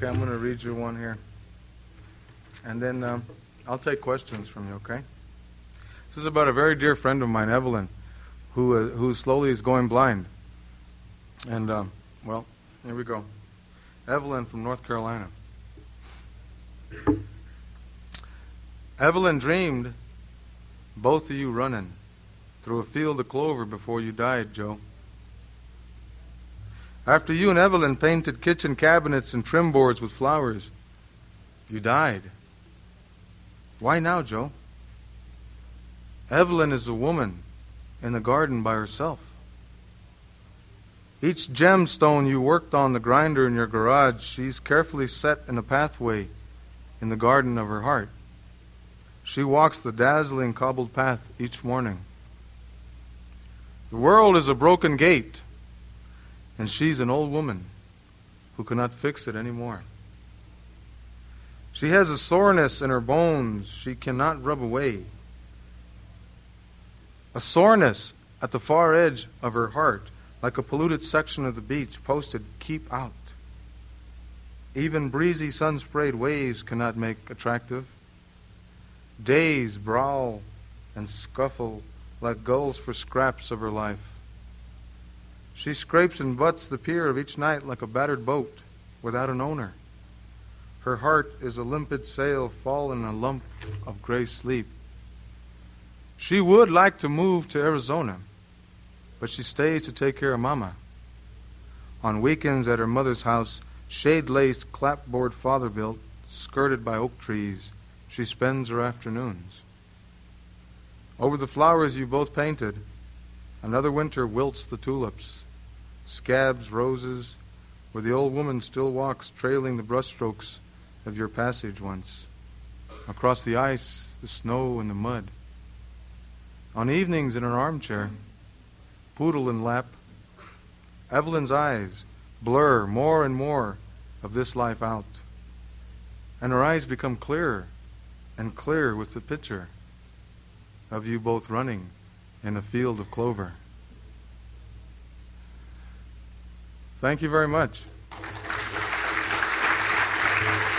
Okay, I'm going to read you one here. And then I'll take questions from you, okay? This is about a very dear friend of mine, Evelyn, who slowly is going blind. And, well, here we go. Evelyn from North Carolina. Evelyn dreamed both of you running through a field of clover before you died, Joe. After you and Evelyn painted kitchen cabinets and trim boards with flowers, you died. Why now, Joe? Evelyn is a woman in the garden by herself. Each gemstone you worked on the grinder in your garage, she's carefully set in a pathway in the garden of her heart. She walks the dazzling cobbled path each morning. The world is a broken gate, and she's an old woman who cannot fix it anymore. She has a soreness in her bones she cannot rub away. A soreness at the far edge of her heart, like a polluted section of the beach posted, "Keep out." Even breezy sun-sprayed waves cannot make attractive. Days brawl and scuffle like gulls for scraps of her life. She scrapes and butts the pier of each night like a battered boat without an owner. Her heart is a limpid sail fallen in a lump of gray sleep. She would like to move to Arizona, but she stays to take care of Mama. On weekends at her mother's house, shade-laced, clapboard father-built, skirted by oak trees, she spends her afternoons. Over the flowers you both painted, another winter wilts the tulips, scabs roses, where the old woman still walks trailing the brushstrokes of your passage once, across the ice, the snow, and the mud. On evenings in her armchair, poodle in lap, Evelyn's eyes blur more and more of this life out, and her eyes become clearer and clearer with the picture of you both running in a field of clover. Thank you very much.